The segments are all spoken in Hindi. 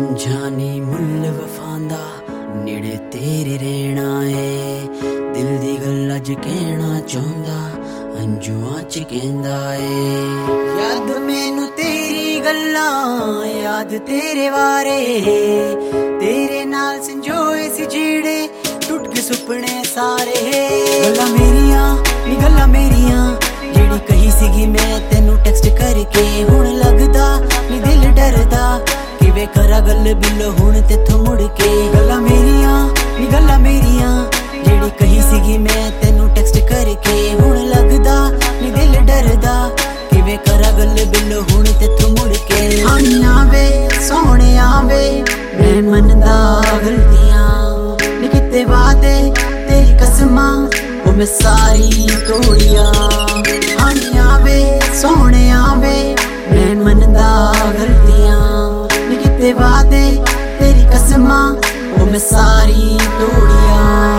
समझा नी मुल वफांदा नेड़े तेरे रहना है। दिल दी गल अज कहना चाहंदा अंजुआं च कहंदा है। याद मैनू तेरी गल्लां याद तेरे बारे, तेरे नाल संजोए सी जेड़े टुट गए सुपने सारे। गल्लां मेरियां जेड़ी कही सीगी मैं तेनू टेक्स्ट करके, हुण लगदा नी दिल डरदा किवें करा गल बिल हुण तेथों मुड़ के। गल्लां मेरियां जेड़ी कही सीगी मैं तेनू टेक्स्ट करके, हुण लगदा नी दिल डरदा किवें करा गल बिल हुण तेथों मुड़ के। आनियां वे सोहणिया वे मैं मनदा गलतियां नी किते वादे तेरी कसमां ओ मैं सारी तोड़िया। आनियां वे सोहणिया वे मैं मनदा गलतियां नी किते वादे तेरी कसमां ओ मैं सारी तोड़िया।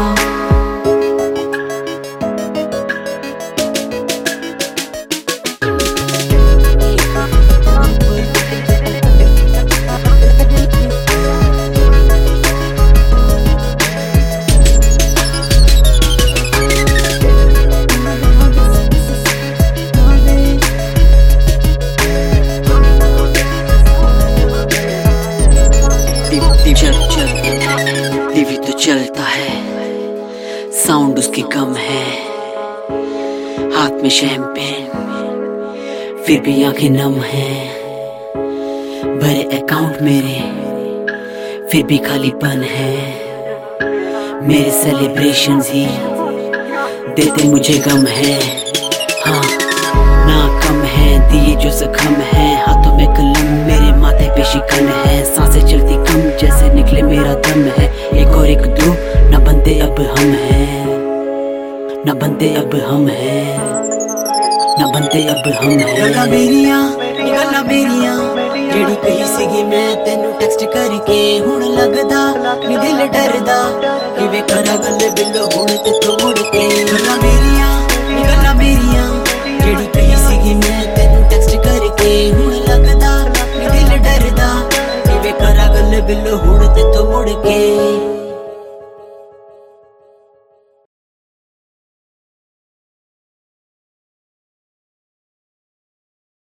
टीवी तो चलता है, साउंड उसकी कम है, हाथ में शैंपेन फिर भी आंखें नम है। भरे अकाउंट मेरे फिर भी खालीपन है। मेरे सेलिब्रेशंस ही देते मुझे गम है। हाँ ना कम है दिए जो जख्म है, हाथों में कलम मेरे माथे पे शिकन है। सांसें चलती कम जैसे निकले मेरा दम है। एक और एक दो ना बनते अब हम हैं, ना बनते अब हम हैं, ना बनते अब हम हैं। गल्लां मेरियां जेड़ी कही सीगी मैं तेनू टेक्स्ट करके, हुण लगदा नी दिल डरदा किवें करा गल बिल हुण तेथों मुड़